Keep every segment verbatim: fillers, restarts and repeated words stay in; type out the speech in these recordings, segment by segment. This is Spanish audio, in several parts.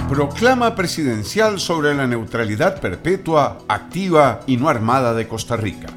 Proclama presidencial sobre la neutralidad perpetua, activa y no armada de Costa Rica.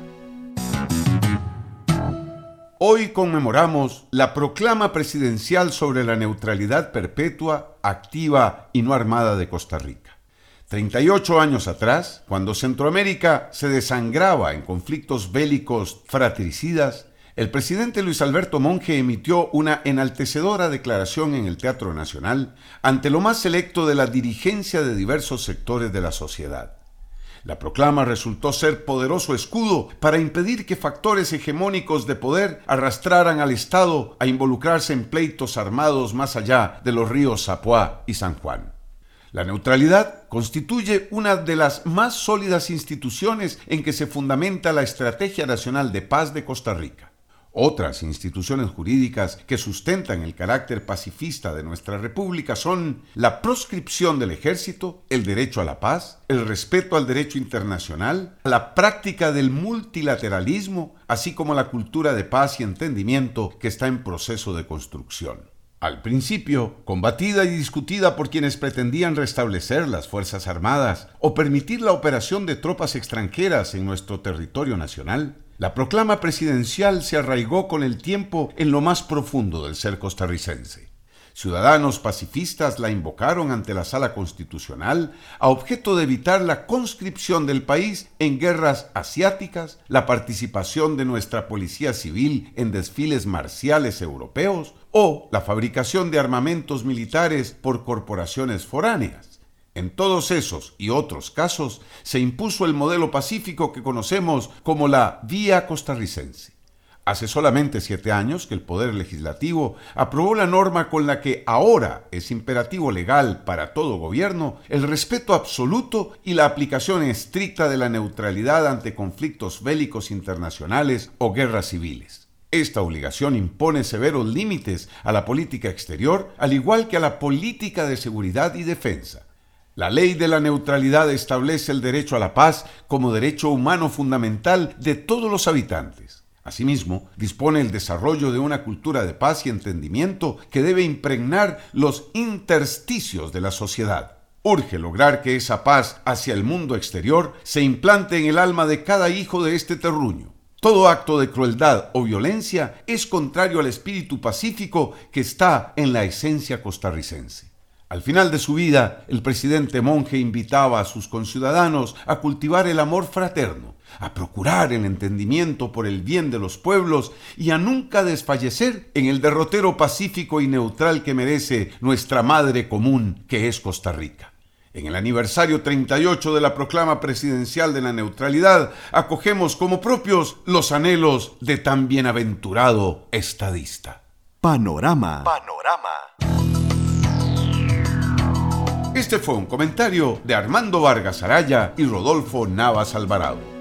Hoy conmemoramos la proclama presidencial sobre la neutralidad perpetua, activa y no armada de Costa Rica. treinta y ocho años atrás, cuando Centroamérica se desangraba en conflictos bélicos fratricidas, el presidente Luis Alberto Monge emitió una enaltecedora declaración en el Teatro Nacional ante lo más selecto de la dirigencia de diversos sectores de la sociedad. La proclama resultó ser poderoso escudo para impedir que factores hegemónicos de poder arrastraran al Estado a involucrarse en pleitos armados más allá de los ríos Zapoá y San Juan. La neutralidad constituye una de las más sólidas instituciones en que se fundamenta la Estrategia Nacional de Paz de Costa Rica. Otras instituciones jurídicas que sustentan el carácter pacifista de nuestra república son la proscripción del ejército, el derecho a la paz, el respeto al derecho internacional, la práctica del multilateralismo, así como la cultura de paz y entendimiento que está en proceso de construcción. Al principio, combatida y discutida por quienes pretendían restablecer las Fuerzas Armadas o permitir la operación de tropas extranjeras en nuestro territorio nacional, la proclama presidencial se arraigó con el tiempo en lo más profundo del ser costarricense. Ciudadanos pacifistas la invocaron ante la Sala Constitucional a objeto de evitar la conscripción del país en guerras asiáticas, la participación de nuestra policía civil en desfiles marciales europeos o la fabricación de armamentos militares por corporaciones foráneas. En todos esos y otros casos se impuso el modelo pacífico que conocemos como la Vía Costarricense. Hace solamente siete años que el Poder Legislativo aprobó la norma con la que ahora es imperativo legal para todo gobierno el respeto absoluto y la aplicación estricta de la neutralidad ante conflictos bélicos internacionales o guerras civiles. Esta obligación impone severos límites a la política exterior, al igual que a la política de seguridad y defensa. La ley de la neutralidad establece el derecho a la paz como derecho humano fundamental de todos los habitantes. Asimismo, dispone el desarrollo de una cultura de paz y entendimiento que debe impregnar los intersticios de la sociedad. Urge lograr que esa paz hacia el mundo exterior se implante en el alma de cada hijo de este terruño. Todo acto de crueldad o violencia es contrario al espíritu pacífico que está en la esencia costarricense. Al final de su vida, el presidente Monge invitaba a sus conciudadanos a cultivar el amor fraterno, a procurar el entendimiento por el bien de los pueblos y a nunca desfallecer en el derrotero pacífico y neutral que merece nuestra madre común, que es Costa Rica. En el aniversario treinta y ocho de la proclama presidencial de la neutralidad, acogemos como propios los anhelos de tan bienaventurado estadista. Panorama. Panorama. Este fue un comentario de Armando Vargas Araya y Rodolfo Navas Alvarado.